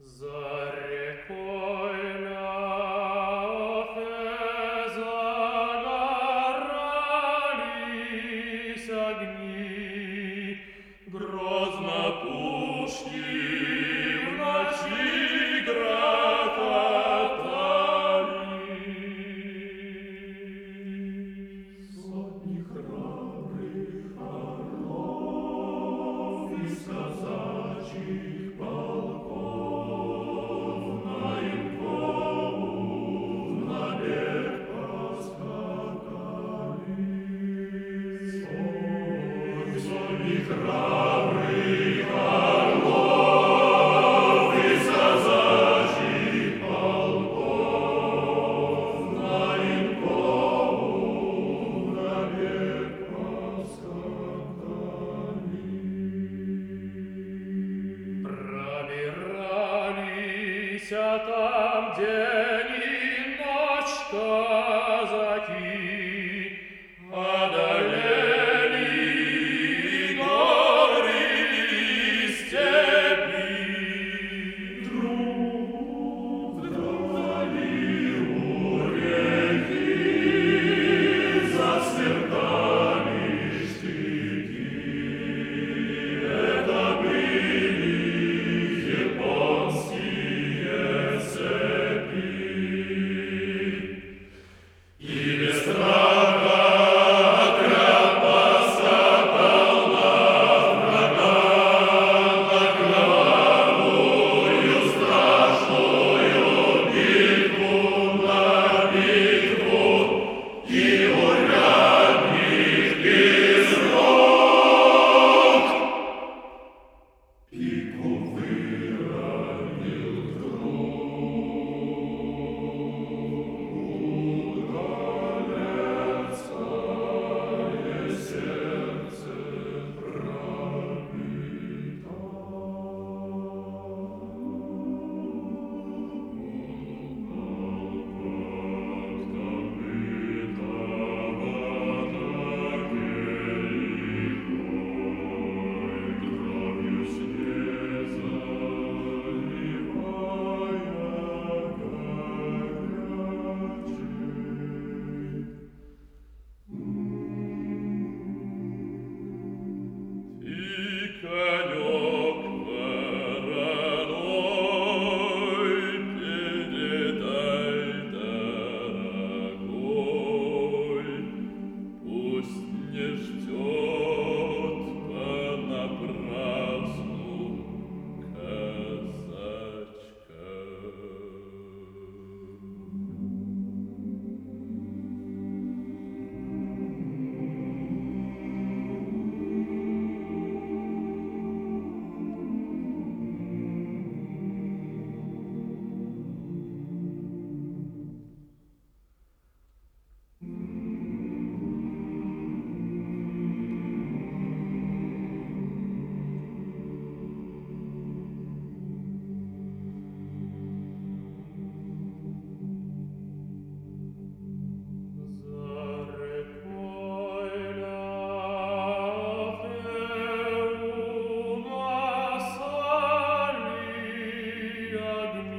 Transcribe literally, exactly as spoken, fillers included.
За рекой Ляхе загорались огни, грозно пушки в ночи грохотали. Сотни храбрых орлов из казачьих полков на Янкову в набег поскакали. Сотни храбрых орлов из казачьих полков на Янкову в набег поскакали. Пробирались там день и ночь казаки, одолели горы и степи. Вдруг вдали у реки засверкали штыки. Это были японские цепи. И без страха отряд поскакал на врага, на кровавую страшную битву, на битву, и урядник изрек. Пику выронил вдруг, галецкое сердце пробито. Кровью снег заливая горячей. И конек вороной передай, дорогой, пусть не ждет понапрасну казачка. За рекой Ляхе угасали огни.